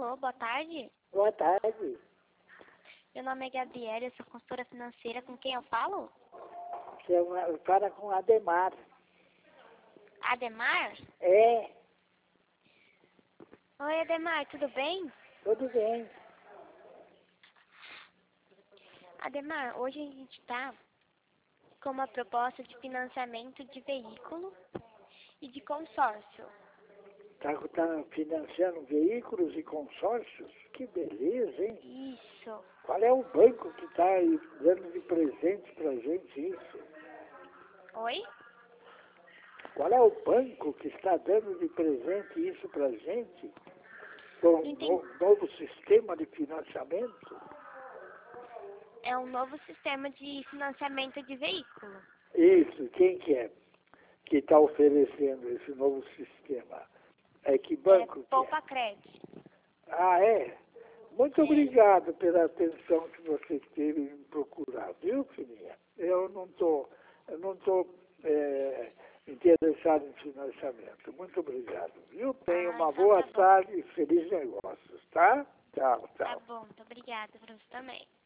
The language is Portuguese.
Alô, boa tarde. Boa tarde. Meu nome é Gabriela, eu sou consultora financeira. Com quem eu falo? Fala com Ademar. Ademar? É, Oi, Ademar, tudo bem? tudo bem. Ademar, hoje a gente está com uma proposta de financiamento de veículo e de consórcio. Tá financiando veículos e consórcios? Que beleza, hein? Isso. Qual é o banco que está dando de presente pra gente isso? Oi? Qual é o banco que está dando de presente isso pra gente? Com Entendi. um novo sistema de financiamento? É um novo sistema de financiamento de veículo. Isso, quem que está oferecendo esse novo sistema? É que banco que é? Poupa Crédito. Ah, é? Muito obrigado pela atenção que você teve em procurar, viu, filhinha? Eu não tô interessado em financiamento. Muito obrigado, viu? Tenha uma Então boa tá bom. tarde e feliz negócios, tá? Tchau, Tá tchau. bom, muito obrigada pra você também.